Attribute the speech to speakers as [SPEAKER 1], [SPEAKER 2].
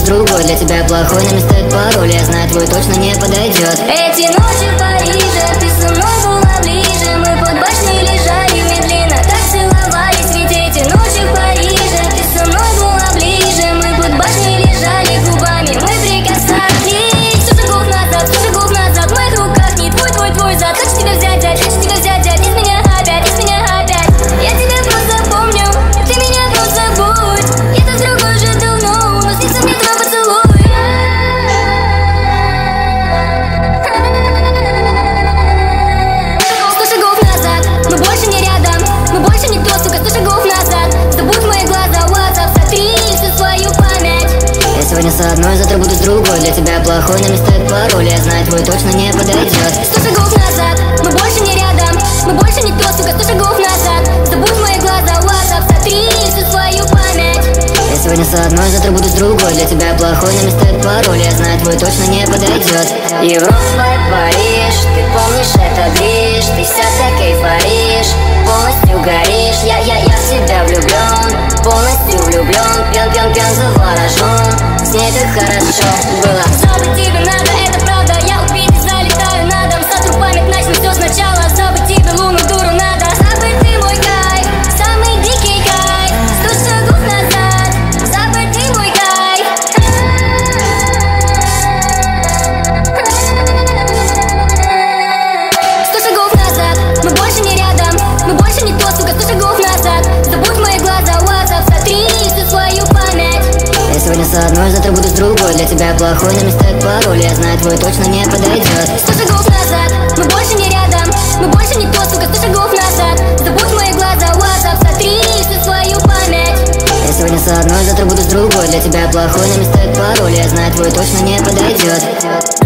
[SPEAKER 1] другой. Для тебя плохой, на место пароль. Я знаю, твой точно не подойдет.
[SPEAKER 2] Эти ночи в Париже, ты со мной была ближе. Мы под башней лежали, медленно так целовались. Ведь эти ночи в Париже, ты со мной была ближе. Мы под башней лежали, губами мы прикасались. 100 шагов назад, в моих руках не твой зад. Хочу тебя взять, дядь, из меня опять. Я тебя просто помню, ты меня просто забудь. Я-то с другой уже давно, но снится мне твой поцелуй. 100 шагов назад, мы больше не рядом, мы больше никто, сука, 100 шагов назад. Забудь мои глаза, WhatsApp, сотри всю свою память.
[SPEAKER 1] Я сегодня с одной, завтра буду с другой. Для тебя плохой, на место пароль. Я знаю, твой точно не подойдет.
[SPEAKER 2] 100 шагов назад, мы больше не рядом, мы больше никто, сука, 100 шагов назад. Забудь мои глаза, WhatsApp, сотри всю свою память.
[SPEAKER 1] Я сегодня с одной, завтра буду с другой. Для тебя плохой, на место пароль. Я знаю, твой точно не подойдет.
[SPEAKER 3] Европа, Париж, ты помнишь это движ. Ты вся так эйфоришь, полностью горишь. Я в тебя влюблен, полностью влюблен. Пьян, заворожен, с ней так хорошо было.
[SPEAKER 2] Забыть тебе надо, это правда, я убить и залетаю на дом. Сотру память, начну все сначала. Забыть тебе луну, дуру надо. Забыть ты мой кайф, самый дикий кайф. 100 шагов назад, забыть ты мой кайф. 100 шагов назад, мы больше не рядом, мы больше никто, сука, 100 шагов назад. Забудь мои глаза, WhatsApp, сотри всю свою память.
[SPEAKER 1] Я сегодня с одной, завтра буду с другой. Для тебя плохой, на место пароль. Я знаю, твой точно не подойдет.
[SPEAKER 2] 100 шагов назад, мы больше не рядом, мы больше никто, сука, 100 шагов назад. Забудь мои глаза, WhatsApp, сотри всю свою память.
[SPEAKER 1] Я сегодня с одной, завтра буду с другой. Для тебя плохой, на место пароль. Я знаю, твой точно не подойдет.